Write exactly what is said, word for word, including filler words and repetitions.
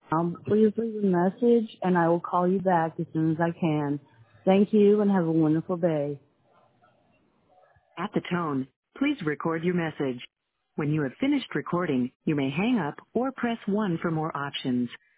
Um, please leave a message and I will call you back as soon as I can. Thank you and have a wonderful day. At the tone, please record your message. When you have finished recording, you may hang up or press one for more options.